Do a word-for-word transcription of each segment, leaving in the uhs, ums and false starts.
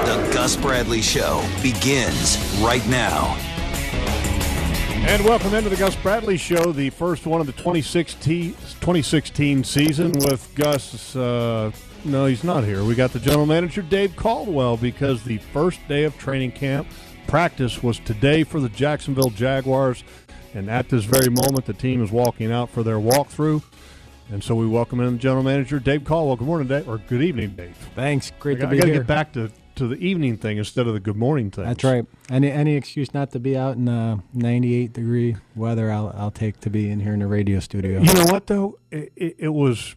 The Gus Bradley Show begins right now. And welcome into the Gus Bradley Show, the first one of the twenty sixteen, twenty sixteen season with Gus. Uh, no, he's not here. We got the general manager, Dave Caldwell, because the first day of training camp practice was today for the Jacksonville Jaguars. And at this very moment, the team is walking out for their walkthrough. And so we welcome in the general manager, Dave Caldwell. Good morning, Dave, or good evening, Dave. Thanks. Great I, to I be gotta here. get back to, to the evening thing instead of the good morning thing. That's right. Any any excuse not to be out in uh, ninety-eight degree weather, I'll I'll take to be in here in the radio studio. You know what, though? It, it, it was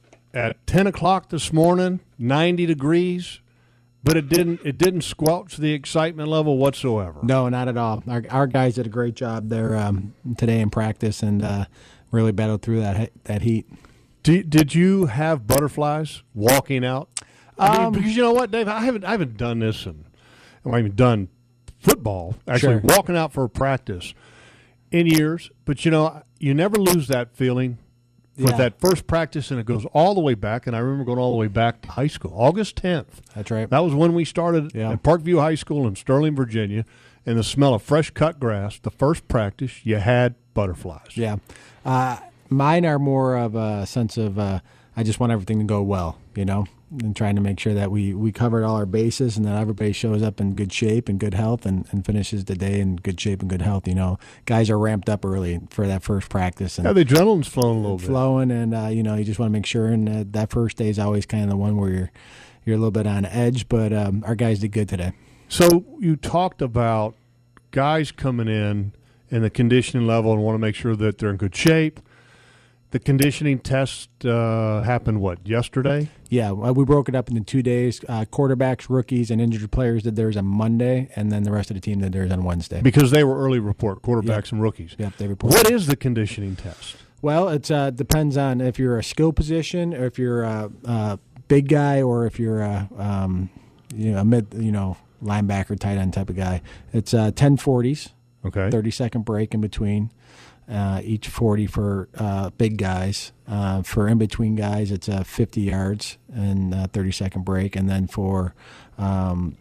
at ten o'clock this morning, ninety degrees, but it didn't it didn't squelch the excitement level whatsoever. No, not at all. Our our guys did a great job there um, today in practice and uh, really battled through that that heat. Did, did you have butterflies walking out? I mean, Um, because you know what, Dave, I haven't I haven't done this, and I haven't even done football. Actually, Sure. walking out for a practice in years. But you know, you never lose that feeling with Yeah. that first practice, and it goes all the way back. And I remember going all the way back to high school, August tenth. That's right. That was when we started Yeah. at Parkview High School in Sterling, Virginia, and the smell of fresh cut grass. The first practice, you had butterflies. Yeah. Uh, mine are more of a sense of uh, I just want everything to go well, you know, and trying to make sure that we, we covered all our bases and that everybody shows up in good shape and good health and, and finishes the day in good shape and good health. You know, guys are ramped up early for that first practice. And Yeah, the adrenaline's flowing a little bit. flowing, and uh, you know, you just want to make sure. And uh, that first day is always kind of the one where you're you're a little bit on edge. But um, our guys did good today. So you talked about guys coming in and the conditioning level and want to make sure that they're in good shape. The conditioning test uh, happened, what, yesterday? Yeah, well, we broke it up into two days. Uh, quarterbacks, rookies, and injured players did theirs on Monday, and then the rest of the team did theirs on Wednesday. Because they were early report, quarterbacks Yep. and rookies. Yep, they reported. What is the conditioning test? Well, it uh, depends on if you're a skill position, or if you're a, a big guy, or if you're a um, you know a mid you know linebacker, tight end type of guy. It's uh, ten forties, Okay. thirty second break in between. Uh, each forty for uh, big guys. Uh, for in between guys, it's uh, fifty yards and uh, thirty second break, and then for um,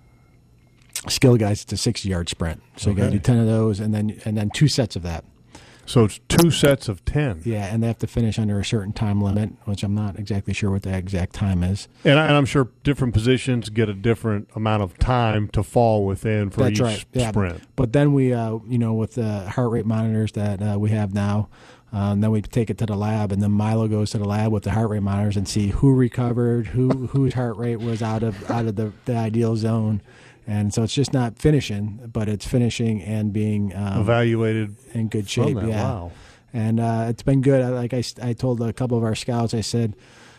skill guys, it's a sixty yard sprint. So you got to Okay. do ten of those, and then and then two sets of that. So it's two sets of ten. Yeah, and they have to finish under a certain time limit, which I'm not exactly sure what the exact time is. And, I, and I'm sure different positions get a different amount of time to fall within for That's each right. Yeah. sprint. But then we, uh, you know, with the heart rate monitors that uh, we have now, um, then we take it to the lab, and then Milo goes to the lab with the heart rate monitors and see who recovered, who whose heart rate was out of out of the, the ideal zone. And so it's just not finishing, but it's finishing and being um, Evaluated in good from shape. that. Yeah. Wow. And uh, it's been good. I- Like I, I told a couple of our scouts, I said,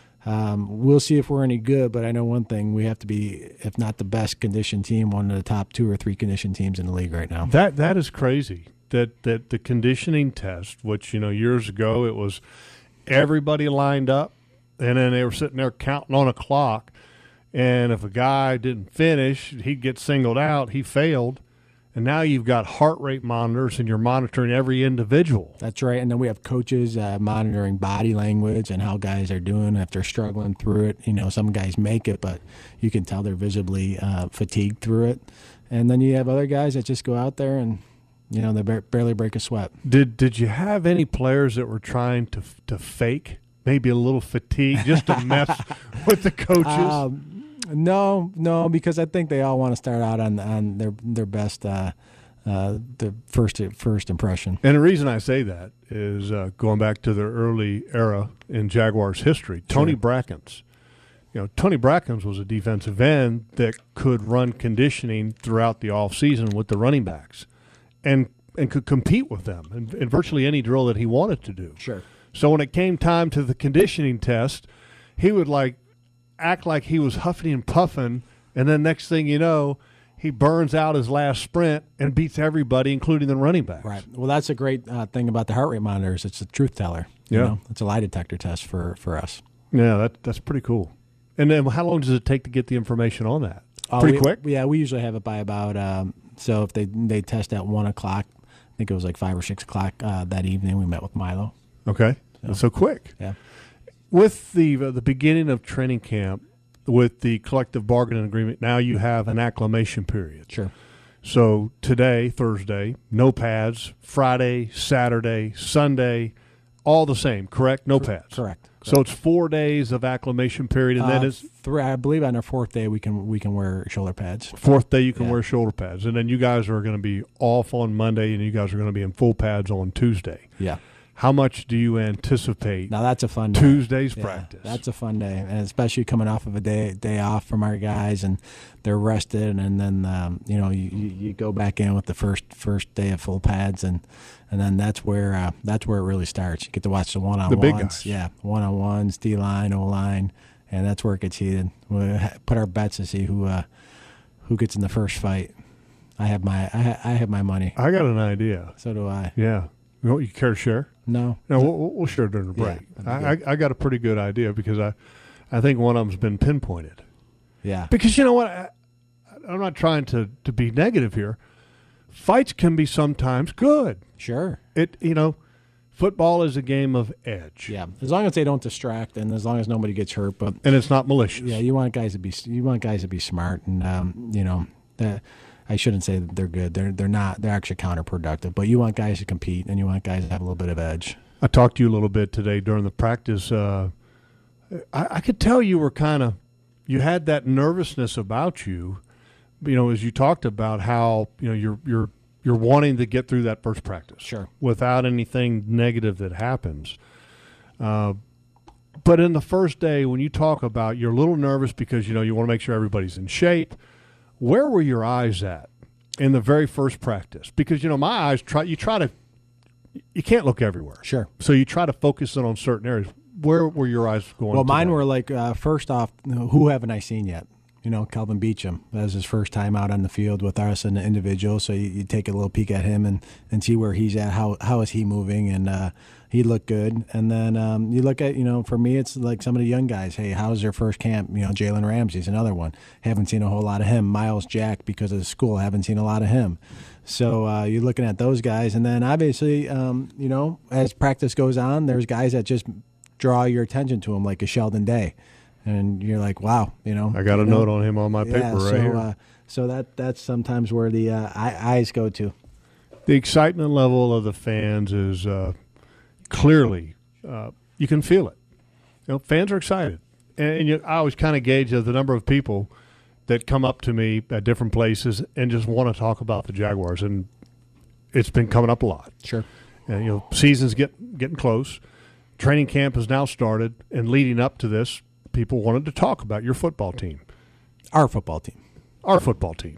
um, we'll see if we're any good, but I know one thing, we have to be, if not the best conditioned team, one of the top two or three conditioned teams in the league right now. That That is crazy. That, that the conditioning test, which, you know, years ago it was everybody lined up, and then they were sitting there counting on a clock. And if a guy didn't finish, he'd get singled out. He failed. And now you've got heart rate monitors, and you're monitoring every individual. That's right. And then we have coaches uh, monitoring body language and how guys are doing if they're struggling through it. You know, some guys make it, but you can tell they're visibly uh, fatigued through it. And then you have other guys that just go out there and, you know, they bar- barely break a sweat. Did Did you have any players that were trying to to fake maybe a little fatigue just to mess with the coaches? Um, no, no, because I think they all want to start out on on their their best, uh, uh, the first first impression. And the reason I say that is uh, going back to the early era in Jaguars history, Tony Sure. Brackens. You know, Tony Brackens was a defensive end that could run conditioning throughout the offseason with the running backs and and could compete with them in, in virtually any drill that he wanted to do. Sure. So when it came time to the conditioning test, he would like act like he was huffing and puffing, and then next thing you know, he burns out his last sprint and beats everybody, including the running backs. Right. Well, that's a great uh, thing about the heart rate monitors. It's a truth teller. You Yeah. know? It's a lie detector test for, for us. Yeah, that that's pretty cool. And then how long does it take to get the information on that? Uh, Pretty we- quick? Yeah, we usually have it by about, um, so if they they test at one o'clock, I think it was like five or six o'clock uh, that evening, we met with Milo. Okay. So- So quick. Yeah. With the uh, the beginning of training camp, with the collective bargaining agreement, now you have an acclimation period. Sure. So today, Thursday, no pads. Friday, Saturday, Sunday, all the same, correct? No pads. Correct. So it's four days of acclimation period, and uh, then it's three, I believe on our fourth day we can we can wear shoulder pads. Fourth day you can Yeah. wear shoulder pads, and then you guys are going to be off on Monday, and you guys are going to be in full pads on Tuesday. Yeah. How much do you anticipate Now that's a fun day. Tuesday's Yeah, practice? That's a fun day, and especially coming off of a day day off from our guys, and they're rested, and then um, you know you, you, you go back in with the first first day of full pads, and and then that's where uh, that's where it really starts. You get to watch the one on The big ones, guys. yeah, one on ones, D line, O line, and that's where it gets heated. We put our bets to see who uh, who gets in the first fight. I have my I, ha- I have my money. I got an idea. So do I. Yeah. You, you care to share? No. No, we'll, we'll share during the break. Yeah, I, that'd be I, I got a pretty good idea because I, I think one of them's been pinpointed. Yeah. Because you know what? I, I'm not trying to, to be negative here. Fights can be sometimes good. Sure. It you know, football is a game of edge. Yeah. As long as they don't distract, and as long as nobody gets hurt, but And it's not malicious. yeah, you want guys to be you want guys to be smart, and um, you know, the, I shouldn't say that they're good. They're they're not. They're actually counterproductive. But you want guys to compete, and you want guys to have a little bit of edge. I talked to you a little bit today during the practice. Uh, I, I could tell you were kind of, you had that nervousness about you, you know, as you talked about how, you know, you're you're you're wanting to get through that first practice. Sure. Without anything negative that happens. Uh, but in the first day, when you talk about you're a little nervous because, you know, you want to make sure everybody's in shape, where were your eyes at in the very first practice? Because, you know, my eyes try, you try to, you can't look everywhere. Sure. So you try to focus in on certain areas. Where were your eyes going? Well, mine today? were like uh, first off, who haven't I seen yet? You know, Calvin Beecham. That was his first time out on the field with us and the individual. So you, you take a little peek at him and, and see where he's at. How how is he moving? And uh, he looked good. And then um, you look at, you know, for me, it's like some of the young guys. Hey, how's their first camp? You know, Jalen Ramsey's another one. Haven't seen a whole lot of him. Miles Jack, because of the school, haven't seen a lot of him. So uh, you're looking at those guys. And then obviously, um, you know, as practice goes on, there's guys that just draw your attention to him, like a Sheldon Day. And you're like, wow, you know. I got a you know, note on him on my paper yeah, right so, here. Uh, so that that's sometimes where the uh, eyes go to. The excitement level of the fans is uh, clearly, uh, you can feel it. You know, fans are excited. And, and you, I always kind of gauge the number of people that come up to me at different places and just want to talk about the Jaguars. And it's been coming up a lot. Sure. And, you know, season's get, getting close. Training camp has now started. And leading up to this, people wanted to talk about your football team. Our football team. Our football team.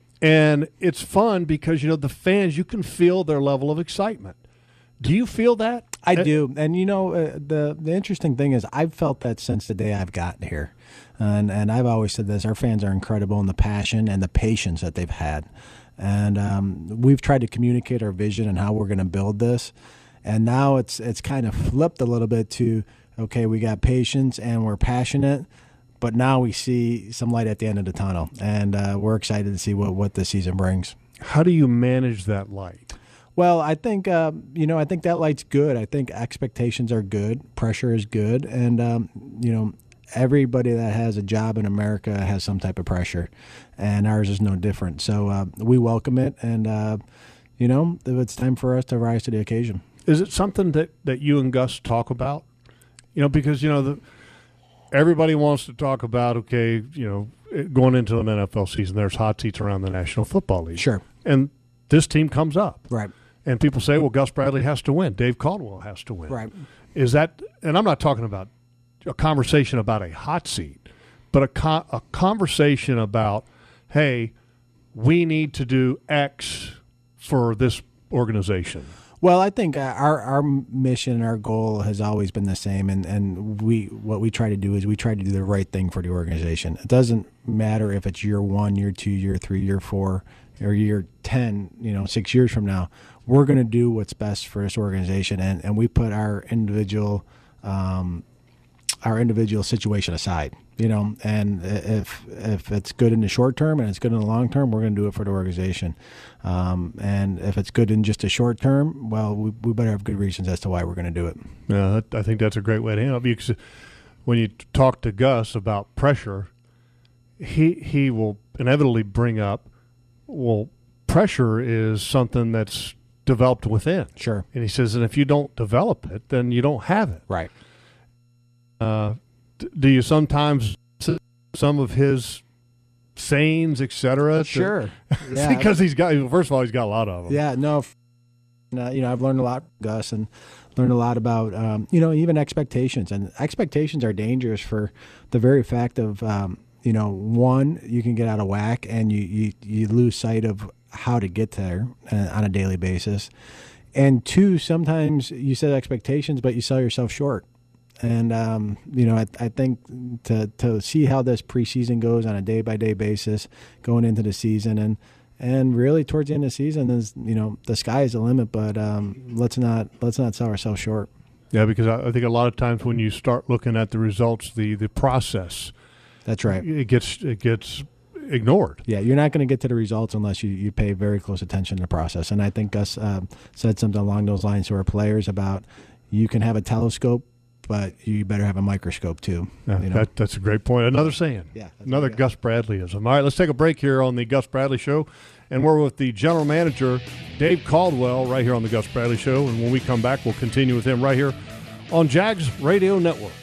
And it's fun because, you know, the fans, you can feel their level of excitement. Do you feel that? I do. And, you know, uh, the the interesting thing is I've felt that since the day I've gotten here. And, and I've always said this, our fans are incredible in the passion and the patience that they've had. And um, we've tried to communicate our vision and how we're going to build this. And now it's it's kind of flipped a little bit to, okay, we got patience and we're passionate, but now we see some light at the end of the tunnel, and uh, we're excited to see what, what the season brings. How do you manage that light? Well, I think uh, you know, I think that light's good. I think expectations are good, pressure is good, and um, you know, everybody that has a job in America has some type of pressure, and ours is no different. So uh, we welcome it, and uh, you know, it's time for us to rise to the occasion. Is it something that, that you and Gus talk about? You know, because, you know, the, everybody wants to talk about, okay, you know, going into an N F L season, there's hot seats around the National Football League. Sure. And this team comes up. Right. And people say, well, Gus Bradley has to win. Dave Caldwell has to win. Right. Is that – and I'm not talking about a conversation about a hot seat, but a, con- a conversation about, hey, we need to do X for this organization. Well, I think our our mission, our goal has always been the same, and, and we what we try to do is we try to do the right thing for the organization. It doesn't matter if it's year one, year two, year three, year four, or year ten, you know, six years from now. We're going to do what's best for this organization, and, and we put our individual um, our individual situation aside, you know, and if if it's good in the short term and it's good in the long term, we're going to do it for the organization. Um, and if it's good in just a short term, well, we, we better have good reasons as to why we're going to do it. Yeah, that, I think that's a great way to handle it. Because when you talk to Gus about pressure, he he will inevitably bring up, well, pressure is something that's developed within. Sure. And he says, and if you don't develop it, then you don't have it. Right. Uh, d- do you sometimes some of his sayings, et cetera? Sure. Yeah. Because he's got, first of all, he's got a lot of them. Yeah, no, uh, you know, I've learned a lot, Gus, and learned a lot about, um, you know, even expectations. And expectations are dangerous for the very fact of, um, you know, one, you can get out of whack and you, you, you lose sight of how to get there uh, on a daily basis. And two, sometimes you set expectations, but you sell yourself short. And, um, you know, I, I think to to see how this preseason goes on a day-by-day basis going into the season and and really towards the end of the season is, you know, the sky is the limit, but um, let's not let's not sell ourselves short. Yeah, because I, I think a lot of times when you start looking at the results, the, the process, That's right. it gets it gets ignored. Yeah, you're not going to get to the results unless you, you pay very close attention to the process. And I think Gus uh, said something along those lines to our players about you can have a telescope, but you better have a microscope too. Yeah, you know? that, that's a great point. Another saying. Yeah, that's Another what I got. Gus Bradleyism. All right, let's take a break here on the Gus Bradley Show. And we're with the general manager, Dave Caldwell, right here on the Gus Bradley Show. And when we come back, we'll continue with him right here on Jags Radio Network.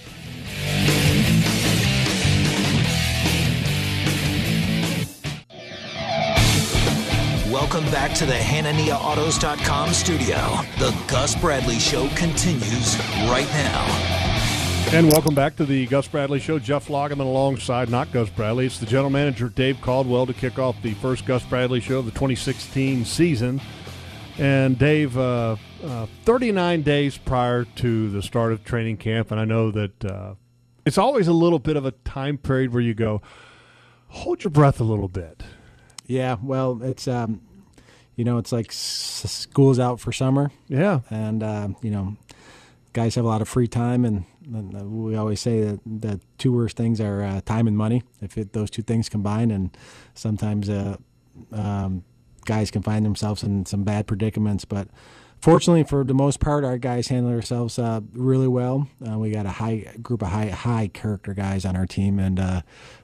Welcome back to the Hanania Autos dot com studio. The Gus Bradley Show continues right now. And welcome back to the Gus Bradley Show. Jeff Lageman alongside, not Gus Bradley. It's the general manager, Dave Caldwell, to kick off the first Gus Bradley Show of the twenty sixteen season. And Dave, uh, uh, thirty-nine days prior to the start of training camp, and I know that uh, it's always a little bit of a time period where you go, hold your breath a little bit. Yeah, well, it's um, you know, it's like s- school's out for summer, Yeah. and uh, you know, guys have a lot of free time, and, and we always say that the two worst things are uh, time and money. If it, those two things combine, and sometimes uh, um, guys can find themselves in some bad predicaments, but fortunately, for the most part, our guys handle ourselves uh, really well. Uh, we got a high group of high high character guys on our team, and uh,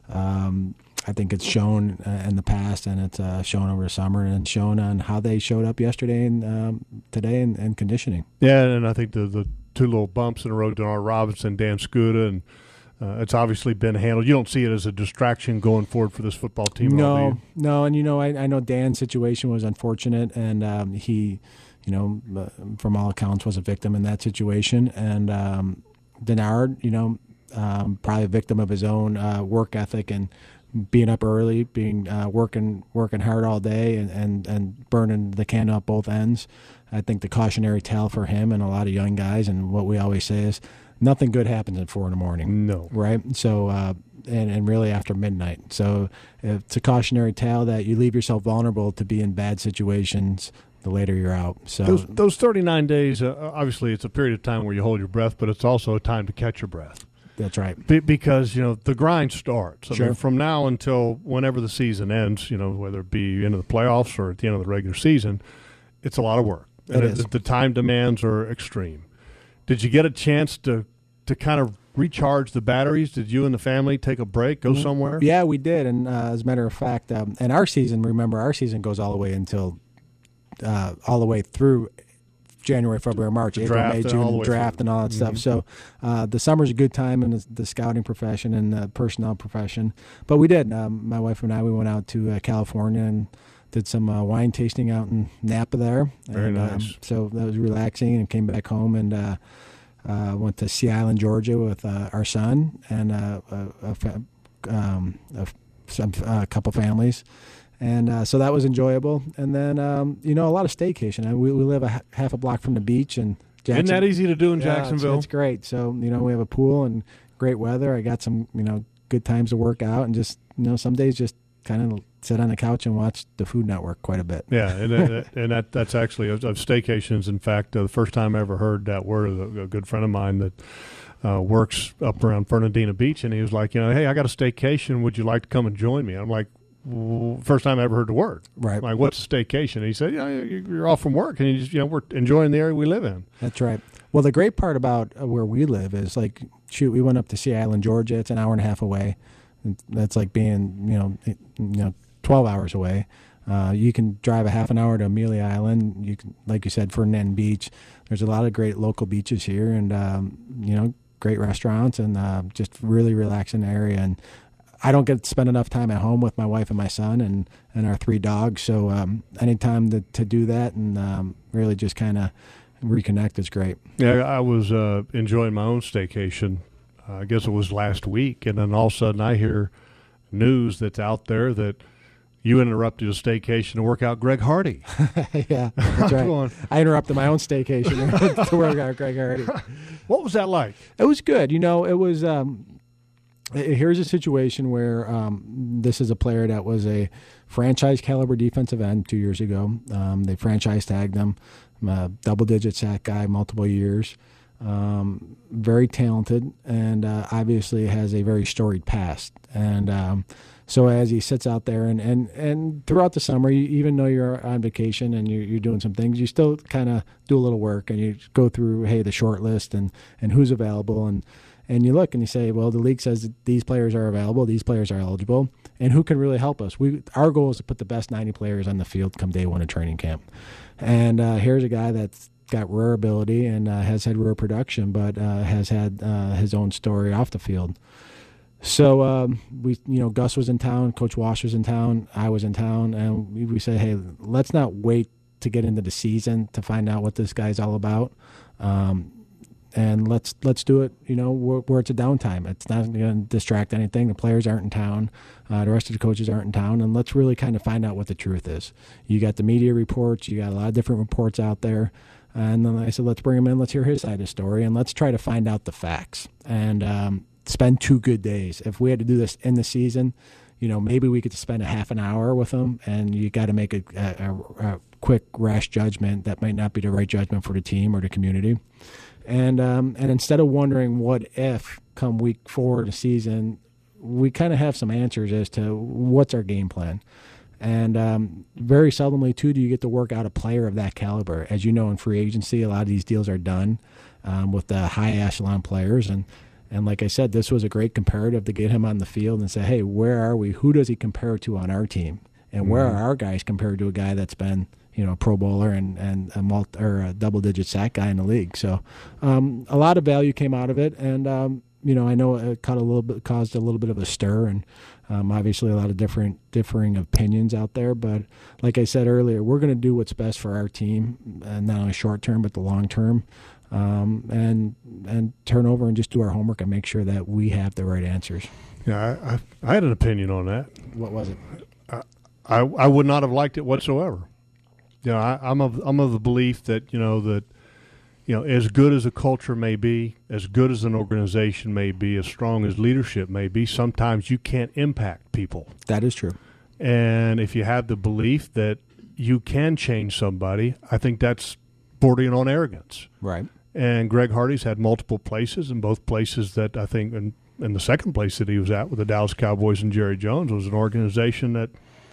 um, I think it's shown uh, in the past, and it's uh, shown over the summer, and shown on how they showed up yesterday and um, today in, in conditioning. Yeah, and I think the, the two little bumps in the road, Denard Robinson, Dan Scuda, and uh, it's obviously been handled. You don't see it as a distraction going forward for this football team? at all, do No, you? no, and you know, I, I know Dan's situation was unfortunate, and um, he, you know, uh, from all accounts, was a victim in that situation, and um, Denard, you know, um, probably a victim of his own uh, work ethic and being up early, being uh, working working hard all day, and, and, and burning the candle at both ends. I think the cautionary tale for him and a lot of young guys, and what we always say is, nothing good happens at four in the morning. No. Right? So, uh, and, and really after midnight. So it's a cautionary tale that you leave yourself vulnerable to be in bad situations the later you're out. So Those, those thirty-nine days, uh, obviously it's a period of time where you hold your breath, but it's also a time to catch your breath. that's right. Be- because, you know, the grind starts. I Sure. mean, from now until whenever the season ends, you know, whether it be into the playoffs or at the end of the regular season, it's a lot of work. And It is. The time demands are extreme. Did you get a chance to, to kind of recharge the batteries? Did you and the family take a break, go somewhere? Yeah, we did. And uh, as a matter of fact, um, and our season, remember, our season goes all the way until, uh, all the way through January, February, March, April, draft May, and June, all the and way draft through. and all that stuff. So uh, the summer's a good time in the, the scouting profession and the personnel profession. But we did. Um, my wife and I, we went out to uh, California and did some uh, wine tasting out in Napa there. Very and, nice. Um, so that was relaxing, and came back home and uh, uh, went to Sea Island, Georgia with uh, our son and uh, a, a, fa- um, a, some, uh, a couple families. And uh, so that was enjoyable. And then, um, you know, a lot of staycation. I, we, we live a h- half a block from the beach. And Isn't that easy to do in Yeah, it's- Jacksonville? It's, great. So, you know, we have a pool and great weather. I got some, you know, good times to work out, and just, you know, some days just kind of sit on the couch and watch the Food Network quite a bit. Yeah, and, and, and that that's actually of of staycations. In fact, uh, the first time I ever heard that word, a, a good friend of mine that uh, works up around Fernandina Beach, and he was like, you know, hey, I got a staycation. Would you like to come and join me? I'm like, well, first time I ever heard the word. Right. I'm like, what's a staycation? And he said, yeah, you're off from work, and you just, you know, we're enjoying the area we live in. That's right. Well, the great part about uh, where we live is, like, shoot, we went up to Sea Island, Georgia. It's an hour and a half away. That's like being, you know, you know, twelve hours away. Uh, you can drive a half an hour to Amelia Island. You can, like you said, Ferdinand Beach. There's a lot of great local beaches here, and um, you know, great restaurants, and uh, just really relaxing area. And I don't get to spend enough time at home with my wife and my son and, and our three dogs. So um, anytime to, to do that and um, really just kind of reconnect is great. Yeah, I was uh, enjoying my own staycation. Uh, I guess it was last week, and then all of a sudden I hear news that's out there that you interrupted a staycation to work out Greg Hardy. Yeah, that's right. Going, I interrupted my own staycation to work out Greg Hardy. What was that like? It was good. You know, it was um, – here's a situation where um, this is a player that was a franchise caliber defensive end two years ago. Um, they franchise tagged him, a double-digit sack guy, multiple years. Um, very talented, and uh, obviously has a very storied past. And um, so as he sits out there, and, and, and throughout the summer, you, even though you're on vacation and you're, you're doing some things, you still kind of do a little work, and you go through, hey, the short list and, and who's available, and and you look and you say, well, the league says that these players are available, these players are eligible, and who can really help us? We our goal is to put the best ninety players on the field come day one of training camp. And uh, here's a guy that's got rare ability and uh, has had rare production, but uh, has had uh, his own story off the field. So um, we, you know, Gus was in town, Coach Walsh was in town, I was in town, and we, we said, hey, let's not wait to get into the season to find out what this guy's all about, um, and let's let's do it, you know, where, where it's a downtime. It's not going to distract anything. The players aren't in town, uh, the rest of the coaches aren't in town, and let's really kind of find out what the truth is. You got the media reports, you got a lot of different reports out there. And then I said, let's bring him in. Let's hear his side of the story, and let's try to find out the facts and um, spend two good days. If we had to do this in the season, you know, maybe we could spend a half an hour with him, and you got to make a, a, a quick, rash judgment that might not be the right judgment for the team or the community. And um, and instead of wondering what if come week four of the season, we kind of have some answers as to what's our game plan. And um, very seldomly, too, do you get to work out a player of that caliber. As you know, in free agency, a lot of these deals are done um, with the high echelon players. And, and like I said, this was a great comparative to get him on the field and say, hey, where are we? Who does he compare to on our team? And mm-hmm. where are our guys compared to a guy that's been, you know, a Pro Bowler and, and a, multi, or a double-digit sack guy in the league? So um, a lot of value came out of it. And, um, you know, I know it caught a little bit, caused a little bit of a stir, and Um, obviously, a lot of different differing opinions out there, but like I said earlier, we're going to do what's best for our team, and not only short term but the long term, um, and and turn over and just do our homework and make sure that we have the right answers. Yeah, I, I, I had an opinion on that. What was it? I, I I would not have liked it whatsoever. You know, I, I'm of I'm of the belief that you know that. You know, as good as a culture may be, as good as an organization may be, as strong as leadership may be, sometimes you can't impact people. That is true. And if you have the belief that you can change somebody, I think that's bordering on arrogance. Right. And Greg Hardy's had multiple places, and both places that I think, in, in the second place that he was at with the Dallas Cowboys and Jerry Jones, was an organization that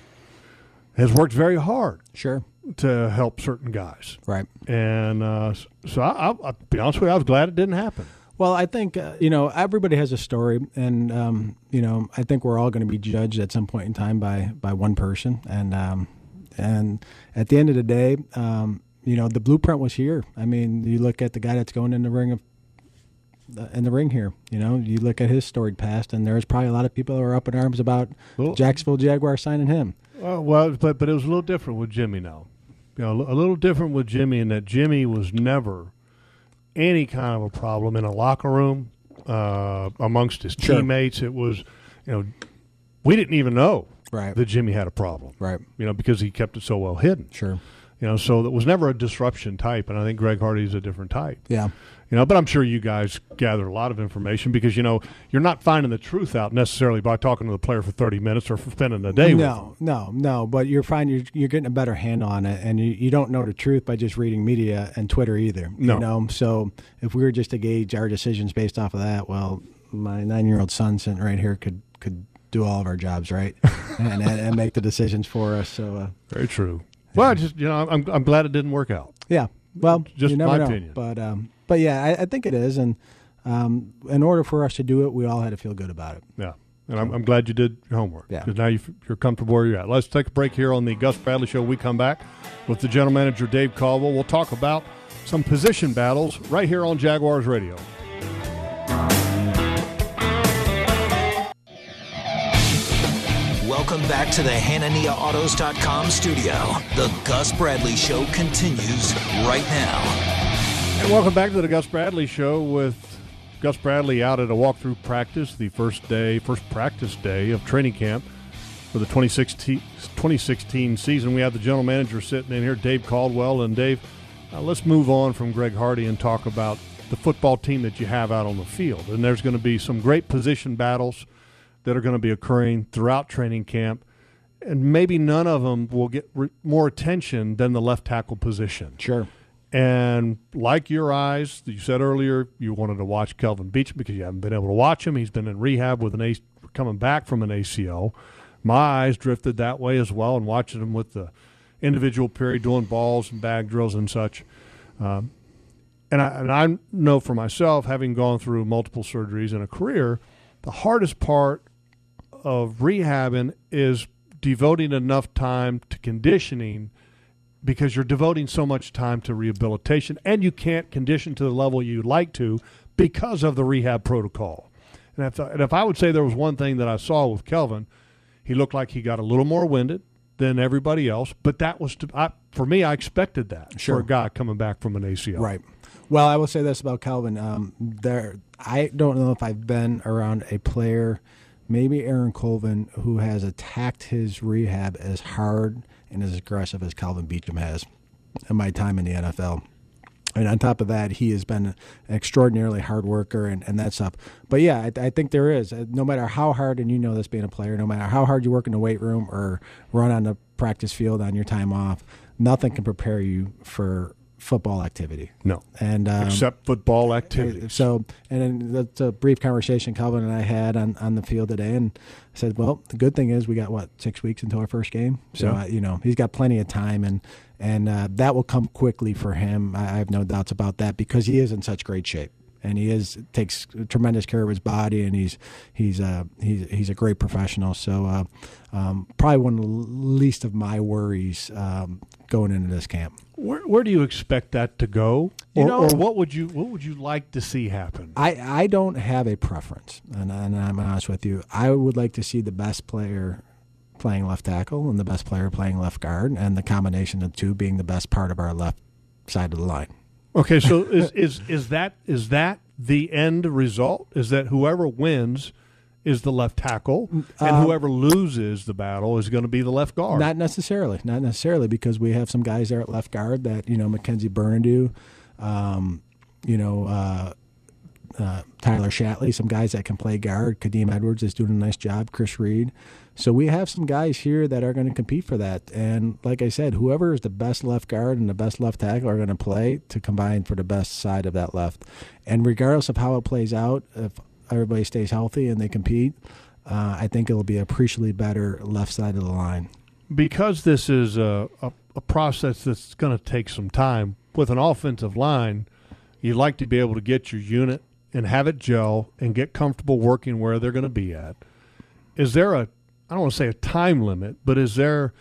has worked very hard. Sure. To help certain guys. Right. And uh, so I, I, I'll be honest with you, I was glad it didn't happen. Well, I think, uh, you know, everybody has a story, and, um, you know, I think we're all going to be judged at some point in time by, by one person. And, um, and at the end of the day, um, you know, the blueprint was here. I mean, you look at the guy that's going in the ring of, uh, in the ring here, you know, you look at his storied past, and there's probably a lot of people who are up in arms about well, Jacksonville Jaguars signing him. Uh, well, but, but it was a little different with Jimmy now. You know, a little different with Jimmy in that Jimmy was never any kind of a problem in a locker room uh, amongst his sure. teammates. It was, you know, we didn't even know right. that Jimmy had a problem. Right. You know, because he kept it so well hidden. Sure. You know, so it was never a disruption type, and I think Greg Hardy's a different type. Yeah. You know, but I'm sure you guys gather a lot of information because, you know, you're not finding the truth out necessarily by talking to the player for thirty minutes or for spending a day no, with them. No, no, no, but you're finding you're, you're getting a better handle on it, and you, you don't know the truth by just reading media and Twitter either. No. You know, so if we were just to gauge our decisions based off of that, well, my nine-year-old son sitting right here could could do all of our jobs, right, and, and and make the decisions for us. So uh, very true. Well, I just you know, I'm I'm glad it didn't work out. Yeah. Well, just you never my know. opinion. But um, but yeah, I, I think it is, and um, in order for us to do it, we all had to feel good about it. Yeah. And I'm, I'm glad you did your homework. Yeah. Because now you, you're comfortable where you're at. Let's take a break here on the Gus Bradley Show. We come back with the general manager, Dave Caldwell. We'll talk about some position battles right here on Jaguars Radio. Welcome back to the Hanania Autos dot com studio. The Gus Bradley Show continues right now. And welcome back to the Gus Bradley Show with Gus Bradley out at a walkthrough practice, the first day, first practice day of training camp for the twenty sixteen season. We have the general manager sitting in here, Dave Caldwell. And Dave, uh, let's move on from Greg Hardy and talk about the football team that you have out on the field. And there's going to be some great position battles that are going to be occurring throughout training camp, and maybe none of them will get re- more attention than the left tackle position. Sure. And like your eyes, you said earlier you wanted to watch Kelvin Beachum because you haven't been able to watch him. He's been in rehab with an A- coming back from an A C L. My eyes drifted that way as well, and watching him with the individual period doing balls and bag drills and such. Um, and, I, and I know for myself, having gone through multiple surgeries in a career, the hardest part of rehabbing is devoting enough time to conditioning, because you're devoting so much time to rehabilitation, and you can't condition to the level you'd like to because of the rehab protocol. And if, and if I would say there was one thing that I saw with Kelvin, he looked like he got a little more winded than everybody else, but that was, to, I, for me, I expected that Sure. for a guy coming back from an A C L. Right. Well, I will say this about Kelvin. Um, there, I don't know if I've been around a player, maybe Aaron Colvin, who has attacked his rehab as hard and as aggressive as Kelvin Beachum has in my time in the N F L. And on top of that, he has been an extraordinarily hard worker and, and that stuff. But, yeah, I, I think there is. No matter how hard, and you know this being a player, no matter how hard you work in the weight room or run on the practice field on your time off, nothing can prepare you for football activity. No. And um, Except football activity. So, and then that's a brief conversation Calvin and I had on, on the field today, and I said, well, the good thing is we got, what, six weeks until our first game? So, Yeah. uh, you know, he's got plenty of time, and and uh, that will come quickly for him. I, I have no doubts about that, because he is in such great shape. And he is takes tremendous care of his body, and he's he's uh, he's he's a great professional. So uh, um, probably one of the least of my worries um, going into this camp. Where, where do you expect that to go, You or, know- or what would you what would you like to see happen? I, I don't have a preference, and, and I'm honest with you. I would like to see the best player playing left tackle and the best player playing left guard, and the combination of the two being the best part of our left side of the line. Okay, so is is is that is that the end result? Is that whoever wins is the left tackle, and Um, whoever loses the battle is going to be the left guard? Not necessarily, not necessarily, because we have some guys there at left guard that, you know, Mackenzie Bernadou, um, you know, uh, uh, Tyler Shatley, some guys that can play guard. Kadeem Edwards is doing a nice job. Chris Reed. So we have some guys here that are going to compete for that. And like I said, whoever is the best left guard and the best left tackle are going to play to combine for the best side of that left. And regardless of how it plays out, if everybody stays healthy and they compete, uh, I think it'll be appreciably better left side of the line. Because this is a, a, a process that's going to take some time. With an offensive line, you'd like to be able to get your unit and have it gel and get comfortable working where they're going to be at. Is there a, I don't want to say a time limit, but is there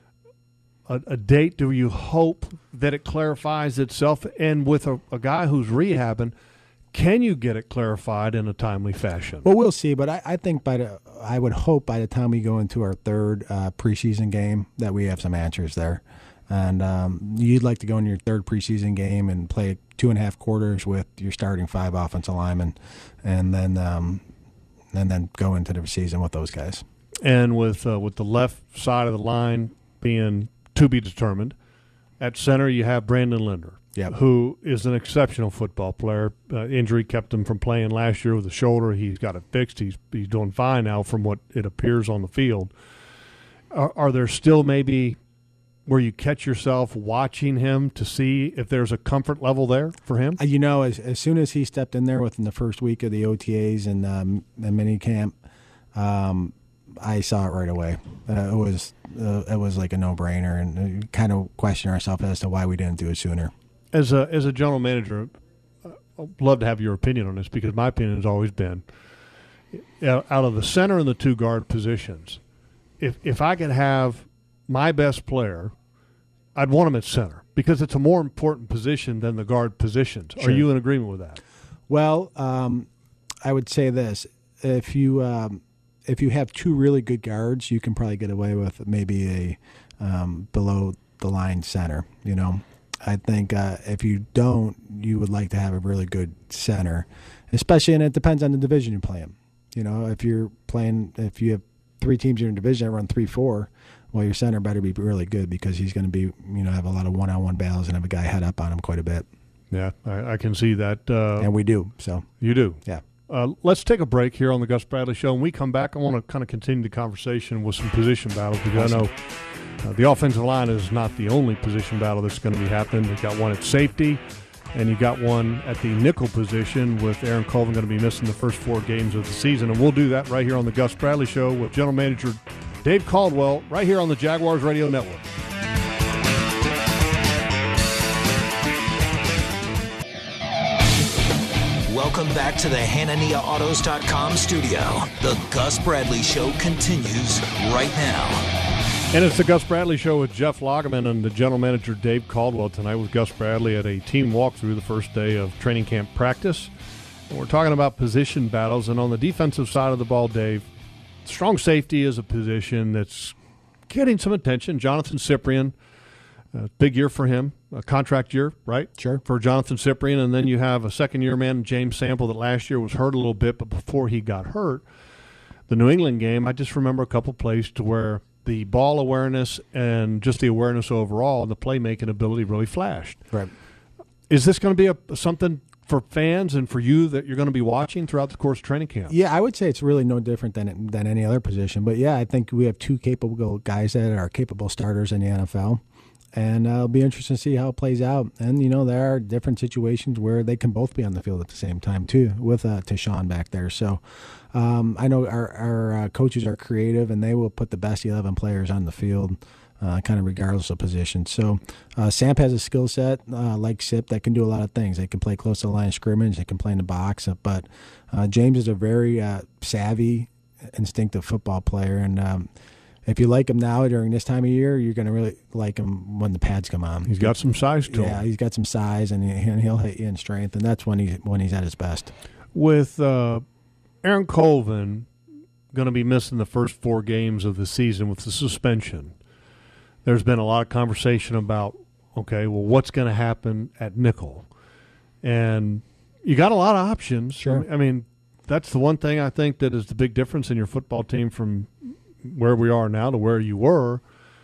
a, a date? Do you hope that it clarifies itself? And with a, a guy who's rehabbing, can you get it clarified in a timely fashion? Well, we'll see, but I, I think by the I would hope by the time we go into our third uh, preseason game that we have some answers there. And um, you'd like to go in your third preseason game and play two and a half quarters with your starting five offensive linemen, and then um, and then go into the season with those guys. And with uh, with the left side of the line being to be determined, at center you have Brandon Linder, Yep. who is an exceptional football player. Uh, injury kept him from playing last year with a shoulder. He's got it fixed. He's he's doing fine now from what it appears on the field. Are, are there still maybe where you catch yourself watching him to see if there's a comfort level there for him? You know, as as soon as he stepped in there within the first week of the O T As and um, the mini camp, um, I saw it right away. Uh, it was uh, it was like a no brainer, and uh, kind of question ourselves as to why we didn't do it sooner. As a as a general manager, I'd love to have your opinion on this, because my opinion has always been out of the center and the two guard positions, if if I could have my best player, I'd want him at center because it's a more important position than the guard positions. Sure. Are you in agreement with that? Well, um, I would say this: if you um, if you have two really good guards, you can probably get away with maybe a um, below the line center. You know, I think uh, if you don't, you would like to have a really good center, especially, and it depends on the division you play in. You know, if you're playing, if you have three teams in your division that run three four, well, your center better be really good because he's going to be, you know, have a lot of one-on-one battles and have a guy head up on him quite a bit. Yeah, I, I can see that. Uh, and we do. So you do. Yeah. Uh, let's take a break here on the Gus Bradley Show. When we come back, I want to kind of continue the conversation with some position battles because awesome. I know uh, the offensive line is not the only position battle that's going to be happening. You've got one at safety, and you got one at the nickel position with Aaron Colvin going to be missing the first four games of the season. And we'll do that right here on the Gus Bradley Show with General Manager Dave Caldwell right here on the Jaguars Radio Network. Welcome back to the Hanania Autos dot com studio. The Gus Bradley Show continues right now. And it's the Gus Bradley Show with Jeff Lageman and the General Manager Dave Caldwell tonight with Gus Bradley at a team walkthrough the first day of training camp practice. And we're talking about position battles. And on the defensive side of the ball, Dave, strong safety is a position that's getting some attention. Jonathan Cyprien, uh, big year for him, a contract year, right? Sure. For Jonathan Cyprien. And then you have a second-year man, James Sample, that last year was hurt a little bit, but before he got hurt, the New England game, I just remember a couple plays to where the ball awareness and just the awareness overall and the playmaking ability really flashed. Right. Is this going to be a something for fans and for you that you're going to be watching throughout the course of training camp? Yeah, I would say it's really no different than than any other position. But, yeah, I think we have two capable guys that are capable starters in the N F L. And uh, it'll be interesting to see how it plays out. And, you know, there are different situations where they can both be on the field at the same time, too, with uh, Tashawn back there. So um, I know our, our uh, coaches are creative, and they will put the best eleven players on the field, uh, kind of regardless of position. So uh, Samp has a skill set uh, like Sip that can do a lot of things. They can play close to the line of scrimmage. They can play in the box. But uh, James is a very uh, savvy, instinctive football player. And um, if you like him now during this time of year, you're going to really like him when the pads come on. He's got some size to him. Yeah, he's got some size, and, he, and he'll hit you in strength, and that's when, he, when he's at his best. With uh, Aaron Colvin going to be missing the first four games of the season with the suspension, there's been a lot of conversation about, okay, well, what's going to happen at nickel? And you got a lot of options. Sure. I mean, that's the one thing I think that is the big difference in your football team from where we are now to where you were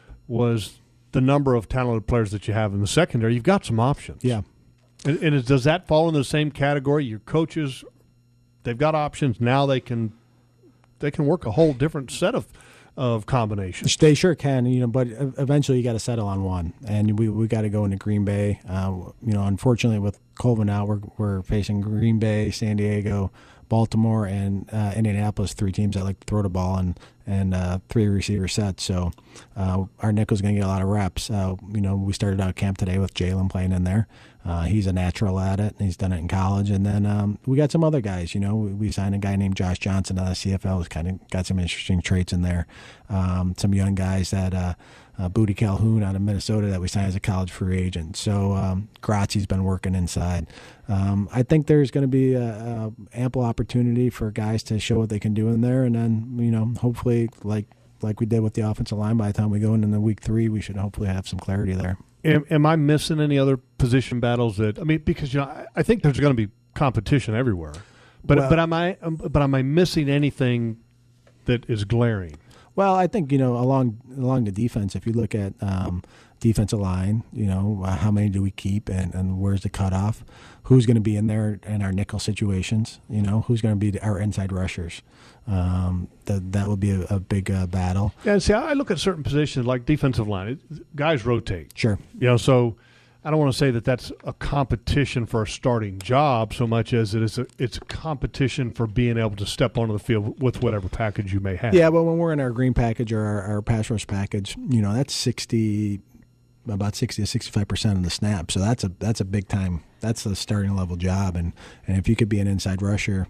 was the number of talented players that you have in the secondary. You've got some options. Yeah. And, and is, does that fall in the same category? Your coaches, they've got options. Now they can they can work a whole different set of of combinations. They sure can, you know, but eventually you got to settle on one, and we we got to go into Green Bay. Uh, you know, unfortunately with Colvin out, we're we're facing Green Bay, San Diego, Baltimore, and uh, Indianapolis, three teams that like to throw the ball and and uh, three receiver sets. So uh, our nickel's going to get a lot of reps. Uh, you know, we started out camp today with Jalen playing in there. Uh, he's a natural at it, and he's done it in college. And then um, we got some other guys. You know, we, we signed a guy named Josh Johnson out of the C F L who's kind of got some interesting traits in there. Um, some young guys that uh, uh, Booty Calhoun out of Minnesota that we signed as a college free agent. So um, Grazi's been working inside. Um, I think there's going to be a, a ample opportunity for guys to show what they can do in there, and then you know, hopefully, like like we did with the offensive line, by the time we go into the week three, we should hopefully have some clarity there. Am, am I missing any other position battles that I mean? Because you know, I, I think there's going to be competition everywhere, but Well, but am I um, but am I missing anything that is glaring? Well, I think, you know, along along the defense, if you look at um, defensive line, you know, uh, how many do we keep and, and where's the cutoff? Who's going to be in there in our nickel situations? You know, who's going to be our inside rushers? Um, that that would be a, a big uh, battle. Yeah, see, I look at certain positions like defensive line. It, guys rotate. Sure. You know, so I don't want to say that that's a competition for a starting job so much as it is a, it's a competition for being able to step onto the field with whatever package you may have. Yeah, but when we're in our green package or our, our pass rush package, you know, that's sixty, about sixty to sixty-five percent of the snap. So that's a that's a big time. That's a starting level job, and and if you could be an inside rusher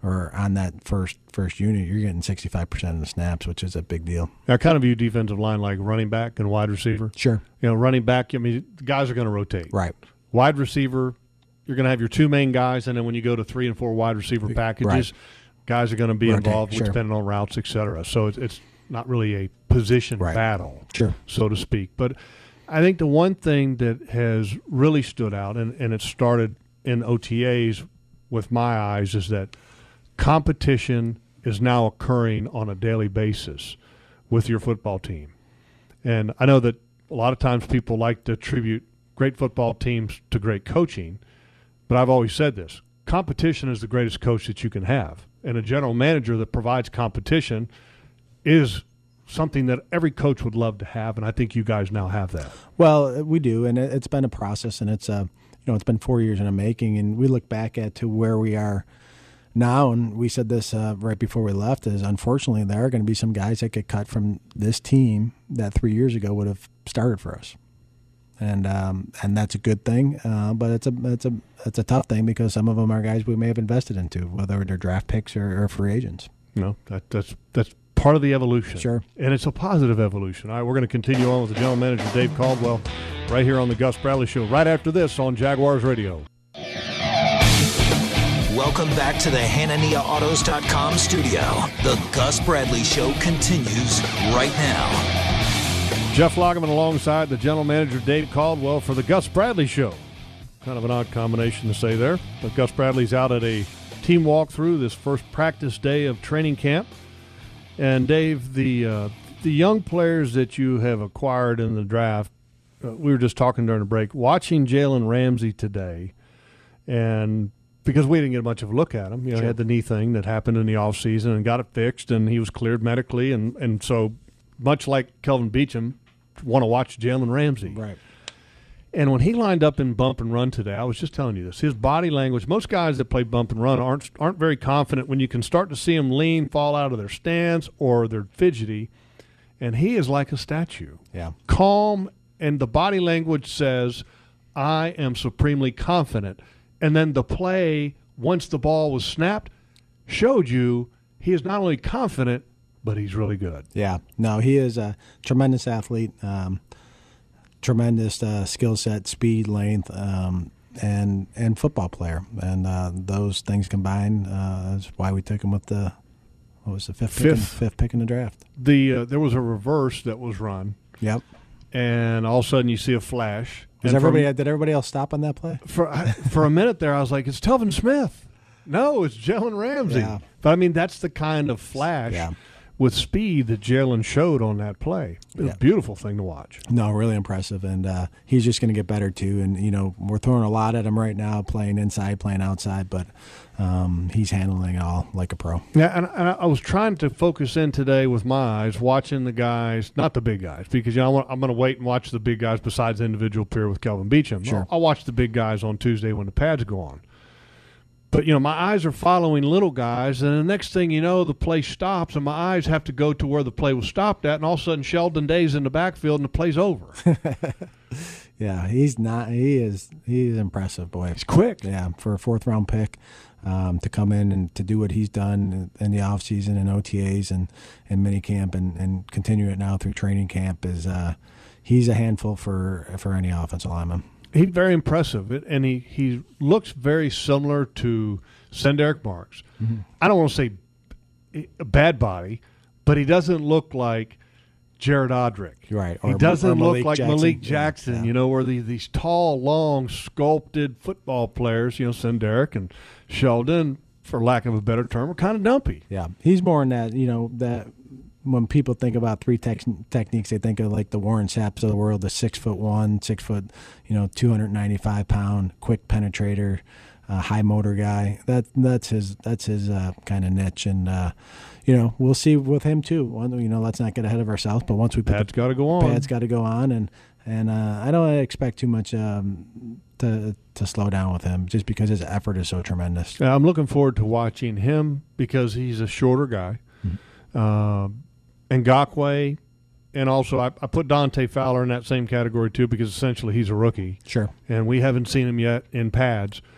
or on that first first unit, you're getting sixty-five percent of the snaps, which is a big deal. I kind of view defensive line like running back and wide receiver. Sure. You know, running back, I mean, the guys are going to rotate. Right. Wide receiver, you're going to have your two main guys, and then when you go to three and four wide receiver packages, right. guys are going to be rotate, involved, sure. depending on routes, et cetera. So it's, it's not really a position right. battle, sure. so to speak. But I think the one thing that has really stood out, and, and it started in O T As with my eyes, is that competition is now occurring on a daily basis with your football team. And I know that a lot of times people like to attribute great football teams to great coaching, but I've always said this. Competition is the greatest coach that you can have. And a general manager that provides competition is something that every coach would love to have, and I think you guys now have that. Well, we do, and it's been a process, and it's a, you know, it's been four years in the making, and we look back at to where we are now, and we said this uh, right before we left, is unfortunately there are going to be some guys that get cut from this team that three years ago would have started for us, and um, and that's a good thing, uh, but it's a it's a it's a tough thing because some of them are guys we may have invested into, whether they're draft picks or, or free agents. No, that, that's that's part of the evolution. Sure. And it's a positive evolution. All right, we're going to continue on with the general manager, Dave Caldwell, right here on the Gus Bradley Show, right after this on Jaguars Radio. Welcome back to the Hanania Autos dot com studio. The Gus Bradley Show continues right now. Jeff Lageman alongside the general manager, Dave Caldwell, for the Gus Bradley Show. Kind of an odd combination to say there. But Gus Bradley's out at a team walkthrough this first practice day of training camp. And, Dave, the uh, the young players that you have acquired in the draft, uh, we were just talking during the break, watching Jalen Ramsey today, and because we didn't get much of a look at him. You know, sure. He had the knee thing that happened in the offseason and got it fixed, and he was cleared medically. And, and so, much like Kelvin Beachum, want to watch Jalen Ramsey. Right. And when he lined up in bump and run today, I was just telling you this, his body language, most guys that play bump and run aren't aren't very confident when you can start to see them lean, fall out of their stance, or they're fidgety. And he is like a statue. Yeah. Calm, and the body language says, I am supremely confident. And then the play, once the ball was snapped, showed you he is not only confident, but he's really good. Yeah. No, he is a tremendous athlete. Um Tremendous uh, skill set, speed, length, um, and and football player, and uh, those things combined uh, is why we took him with the what was the fifth fifth pick in, fifth pick in the draft. The uh, there was a reverse that was run. Yep. And all of a sudden you see a flash. Was everybody from, did everybody else stop on that play? For for a minute there, I was like, it's Telvin Smith. No, it's Jalen Ramsey. Yeah. But I mean, that's the kind of flash. Yeah. With speed that Jalen showed on that play. It was yeah. a beautiful thing to watch. No, really impressive, and uh, he's just going to get better too. And you know, we're throwing a lot at him right now, playing inside, playing outside, but um, he's handling it all like a pro. Yeah, and, and I was trying to focus in today with my eyes, watching the guys, not the big guys, because you know I want, I'm going to wait and watch the big guys besides the individual pair with Kelvin Beachum. Sure. I'll, I'll watch the big guys on Tuesday when the pads go on. But, you know, my eyes are following little guys, and the next thing you know, the play stops, and my eyes have to go to where the play was stopped at, and all of a sudden Sheldon Day's in the backfield, and the play's over. Yeah, he's not – he is he is impressive, boy. He's quick. Yeah, for a fourth-round pick um, to come in and to do what he's done in the offseason and O T As and, and minicamp and, and continue it now through training camp is uh, – he's a handful for, for any offensive lineman. He's very impressive, and he, he looks very similar to Senderick Marks. Mm-hmm. I don't want to say a bad body, but he doesn't look like Jared Odrick. Right. He doesn't look like Jackson. Malik Jackson, yeah. you know, where the, these tall, long, sculpted football players, you know, Senderick and Sheldon, for lack of a better term, are kind of dumpy. Yeah. He's more in that, you know, that – when people think about three tech techniques, they think of like the Warren Sapps of the world, the six foot one, six foot, you know, two hundred ninety-five pound, quick penetrator, uh, high motor guy. That that's his that's his uh, kind of niche, and uh, you know, we'll see with him too. One, you know, let's not get ahead of ourselves, but once we put Pad's got to go on. Pad's got to go on, and and uh, I don't expect too much um, to to slow down with him, just because his effort is so tremendous. Yeah, I'm looking forward to watching him because he's a shorter guy. Mm-hmm. Uh, Ngakoue, and also I, I put Dante Fowler in that same category too because essentially he's a rookie. Sure. And we haven't seen him yet in pads.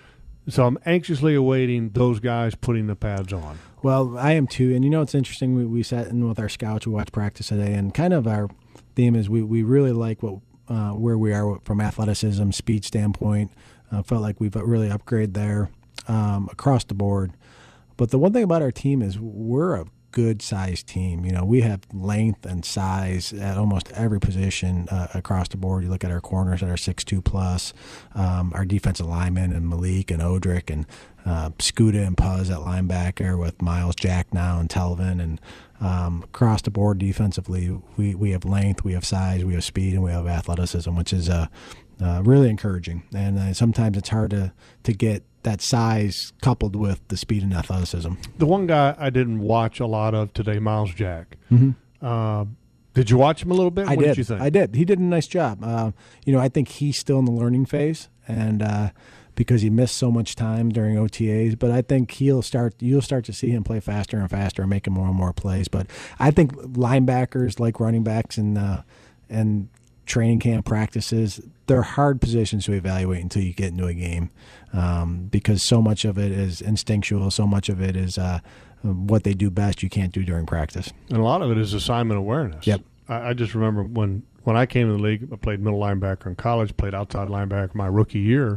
So I'm anxiously awaiting those guys putting the pads on. Well, I am too. And you know, it's interesting. We, we sat in with our scouts. We watched practice today, and kind of our theme is we, we really like what uh, where we are from athleticism, speed standpoint. Uh, felt like we've really upgraded there um, across the board. But the one thing about our team is we're a good-sized team. You know, we have length and size at almost every position uh, across the board. You look at our corners that are six two plus, um, our defensive linemen and Malik and Odrick and uh, Scuda and Puz at linebacker with Miles Jack now and Telvin. And um, across the board defensively, we, we have length, we have size, we have speed, and we have athleticism, which is uh, uh, really encouraging. And uh, sometimes it's hard to, to get that size coupled with the speed and athleticism. The one guy I didn't watch a lot of today, Miles Jack. Mm-hmm. Uh, did you watch him a little bit? I what did. did you think? I did. He did a nice job. Uh, you know, I think he's still in the learning phase, and uh, because he missed so much time during O T As. But I think he'll start. You'll start to see him play faster and faster, and making more and more plays. But I think linebackers, like running backs, and uh, and training camp practices, they're hard positions to evaluate until you get into a game, um, because so much of it is instinctual, so much of it is uh, what they do best you can't do during practice. And a lot of it is assignment awareness. Yep. I, I just remember when, when I came in the league, I played middle linebacker in college, played outside linebacker my rookie year.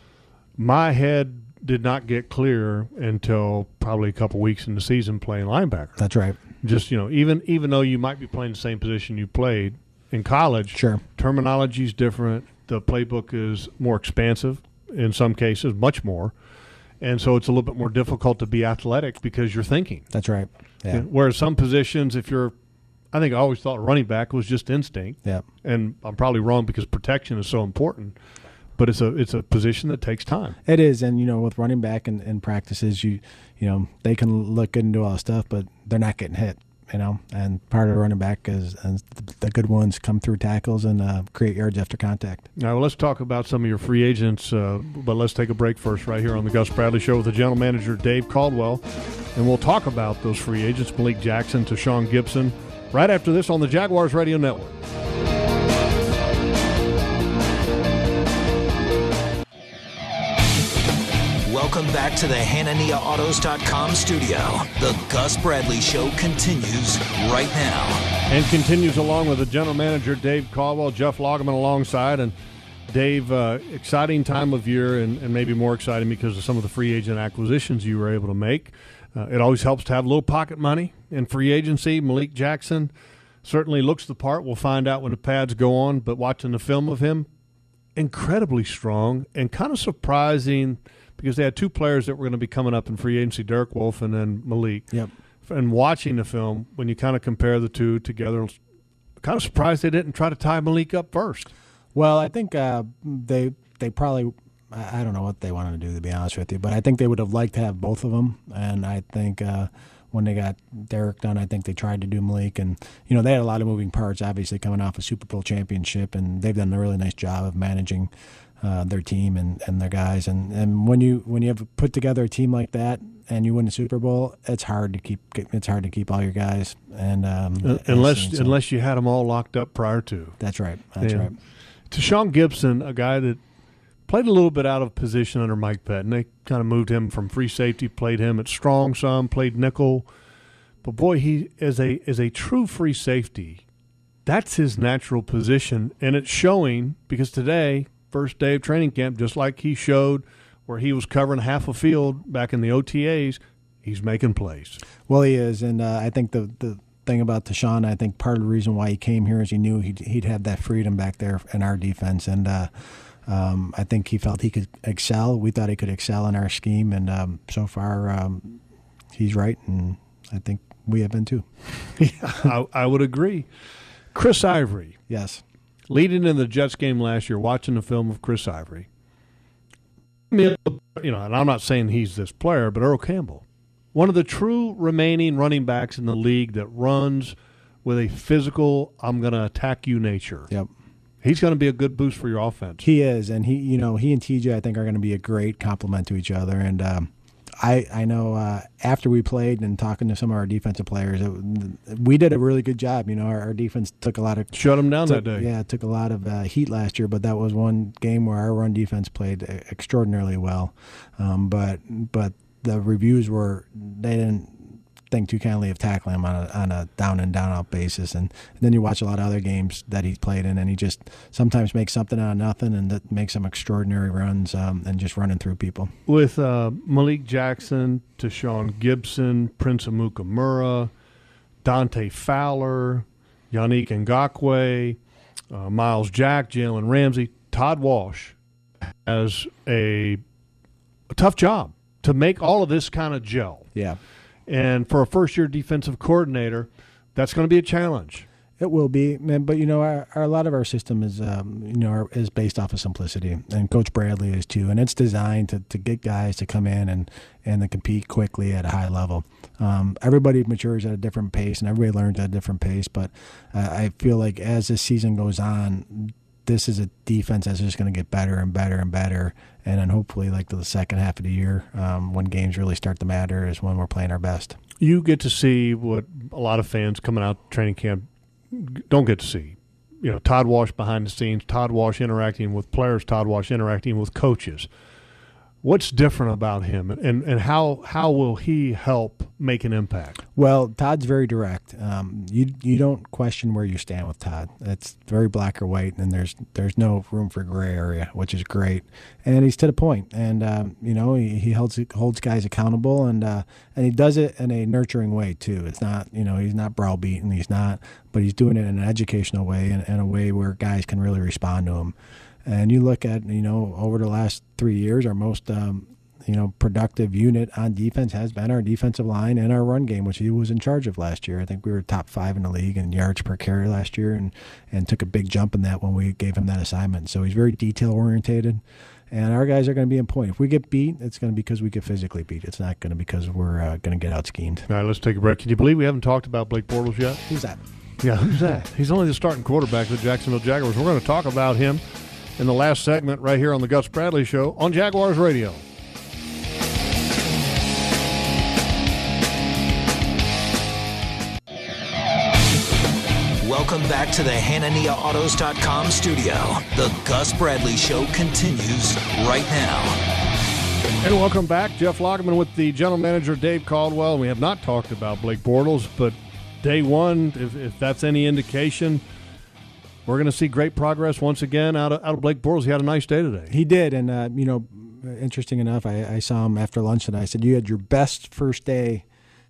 My head did not get clear until probably a couple weeks in the season playing linebacker. That's right. Just, you know, even even though you might be playing the same position you played in college, sure, terminology is different. The playbook is more expansive in some cases, much more. And so it's a little bit more difficult to be athletic because you're thinking. That's right. Yeah. Whereas some positions, if you're, I think I always thought running back was just instinct. Yeah. And I'm probably wrong because protection is so important. But it's a it's a position that takes time. It is, and you know, with running back and, and practices, you you know, they can look good and do all the stuff, but they're not getting hit. You know, and part of the running back is and the good ones come through tackles and uh, create yards after contact. Now, well, let's talk about some of your free agents, uh, but let's take a break first right here on the Gus Bradley Show with the general manager, Dave Caldwell. And we'll talk about those free agents, Malik Jackson to Sean Gibson, right after this on the Jaguars Radio Network. Welcome back to the Hanania Autos dot com studio. The Gus Bradley Show continues right now. And continues along with the general manager, Dave Caldwell, Jeff Lageman alongside. And Dave, uh, exciting time of year and, and maybe more exciting because of some of the free agent acquisitions you were able to make. Uh, it always helps to have a little pocket money in free agency. Malik Jackson certainly looks the part. We'll find out when the pads go on. But watching the film of him, incredibly strong and kind of surprising because they had two players that were going to be coming up in free agency, Derek Wolfe and then Malik. Yep. And watching the film, when you kind of compare the two together, kind of surprised they didn't try to tie Malik up first. Well, I think uh, they they probably – I don't know what they wanted to do, to be honest with you, but I think they would have liked to have both of them. And I think uh, when they got Derek done, I think they tried to do Malik. And, you know, they had a lot of moving parts, obviously, coming off a Super Bowl championship, and they've done a really nice job of managing – Uh, their team and, and their guys, and, and when you when you have put together a team like that and you win the Super Bowl, it's hard to keep it's hard to keep all your guys and um, uh, unless so. unless you had them all locked up prior to. That's right. That's and right. To Sean Gibson, a guy that played a little bit out of position under Mike Pettin. They kind of moved him from free safety, played him at strong some, played nickel, but boy, he as a as a true free safety, that's his natural position, and it's showing because today. First day of training camp, just like he showed where he was covering half a field back in the O T As, he's making plays. Well, he is, and uh, I think the, the thing about Deshaun, I think part of the reason why he came here is he knew he'd, he'd have that freedom back there in our defense, and uh, um, I think he felt he could excel. We thought he could excel in our scheme, and um, so far um, he's right, and I think we have been too. Yeah, I, I would agree. Chris Ivory. Yes. Leading in the Jets game last year, watching the film of Chris Ivory, you know, and I'm not saying he's this player, but Earl Campbell, one of the true remaining running backs in the league that runs with a physical, I'm going to attack you nature. Yep. He's going to be a good boost for your offense. He is, and he, you know, he and T J, I think, are going to be a great complement to each other. And um, I I know uh, after we played and talking to some of our defensive players, it, we did a really good job. You know, our, our defense took a lot of shut them down took, that day. Yeah, took a lot of uh, heat last year, but that was one game where our run defense played extraordinarily well. Um, but but the reviews were they didn't think too kindly of tackling him on a, on a down and down out basis, and, and then you watch a lot of other games that he's played in, and he just sometimes makes something out of nothing, and that makes some extraordinary runs um, and just running through people. With uh, Malik Jackson, Tashawn Gibson, Prince Amukamura, Dante Fowler, Yannick Ngakoue, uh, Miles Jack, Jalen Ramsey, Todd Walsh has a, a tough job to make all of this kind of gel. Yeah. And for a first-year defensive coordinator, that's going to be a challenge. It will be, man. But you know, our, our, a lot of our system is, um, you know, our, is based off of simplicity, and Coach Bradley is too. And it's designed to, to get guys to come in and and to compete quickly at a high level. Um, everybody matures at a different pace, and everybody learns at a different pace. But uh, I feel like as this season goes on, this is a defense that's just going to get better and better and better. And then hopefully, like the second half of the year, um, when games really start to matter, is when we're playing our best. You get to see what a lot of fans coming out to training camp don't get to see. You know, Todd Walsh behind the scenes, Todd Walsh interacting with players, Todd Walsh interacting with coaches. What's different about him, and, and how how will he help make an impact? Well, Todd's very direct. Um, you you don't question where you stand with Todd. It's very black or white, and there's there's no room for gray area, which is great. And he's to the point, and um, you know he, he holds holds guys accountable, and uh, and he does it in a nurturing way too. It's not you know he's not browbeating, he's not, but he's doing it in an educational way, and in a way where guys can really respond to him. And you look at, you know, over the last three years, our most, um, you know, productive unit on defense has been our defensive line and our run game, which he was in charge of last year. I think we were top five in the league in yards per carry last year, and, and took a big jump in that when we gave him that assignment. So he's very detail-orientated, and our guys are going to be in point. If we get beat, it's going to be because we get physically beat. It's not going to be because we're uh, going to get out-schemed. All right, let's take a break. Can you believe we haven't talked about Blake Bortles yet? Who's that? Yeah, who's that? He's only the starting quarterback of the Jacksonville Jaguars. We're going to talk about him in the last segment right here on the Gus Bradley Show on Jaguars Radio. Welcome back to the Hanania Autos dot com studio. The Gus Bradley Show continues right now. And welcome back. Jeff Lageman with the general manager, Dave Caldwell. We have not talked about Blake Bortles, but day one, if, if that's any indication, we're going to see great progress once again out of, out of Blake Bortles. He had a nice day today. He did, and, uh, you know, interesting enough, I, I saw him after lunch, and I said, you had your best first day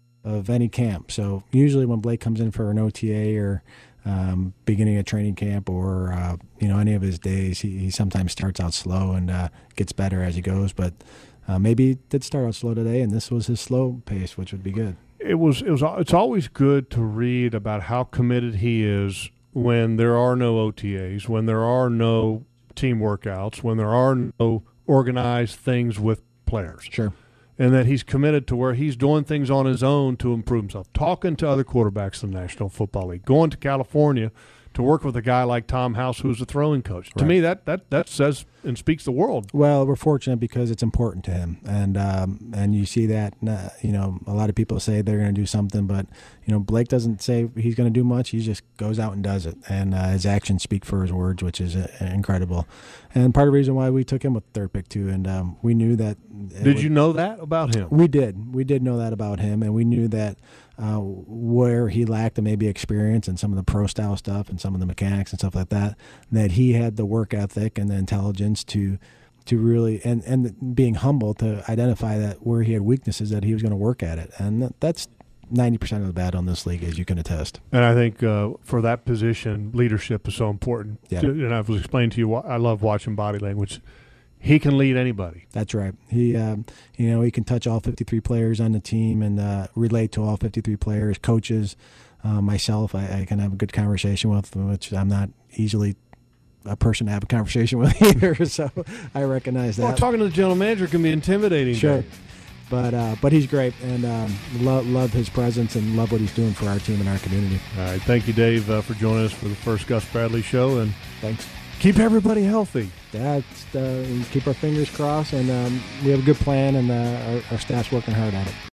of any camp. So usually when Blake comes in for an O T A or um, beginning of training camp or, uh, you know, any of his days, he, he sometimes starts out slow and uh, gets better as he goes. But uh, maybe he did start out slow today, and this was his slow pace, which would be good. It was. It was. It's always good to read about how committed he is when there are no O T As, when there are no team workouts, when there are no organized things with players. Sure. And that he's committed to where he's doing things on his own to improve himself, talking to other quarterbacks in the National Football League, going to California to work with a guy like Tom House, who's a throwing coach. Right. To me, that, that that says and speaks the world. Well, we're fortunate because it's important to him, and um, and you see that. Uh, you know, a lot of people say they're going to do something, but you know, Blake doesn't say he's going to do much. He just goes out and does it, and uh, his actions speak for his words, which is uh, incredible. And part of the reason why we took him with third pick too, and um, we knew that. Did was, you know that about him? We did. We did know that about him, and we knew that. Uh, where he lacked maybe experience and some of the pro style stuff and some of the mechanics and stuff like that, that he had the work ethic and the intelligence to to really and, and being humble to identify that where he had weaknesses that he was going to work at it. And that's ninety percent of the battle in this league, as you can attest. And I think uh, for that position, leadership is so important. Yeah. And I've explained to you, I love watching body language. He can lead anybody. That's right. He, um, you know, he can touch all fifty-three players on the team and uh, relate to all fifty-three players, coaches, uh, myself. I, I can have a good conversation with, which I'm not easily a person to have a conversation with either. So I recognize that. Well, talking to the general manager can be intimidating. Sure. Dave. But uh, but he's great, and um, love love his presence and love what he's doing for our team and our community. All right, thank you, Dave, uh, for joining us for the first Gus Bradley Show, and thanks. keep everybody healthy. That's uh, keep our fingers crossed, and um, we have a good plan, and uh, our, our staff's working hard at it.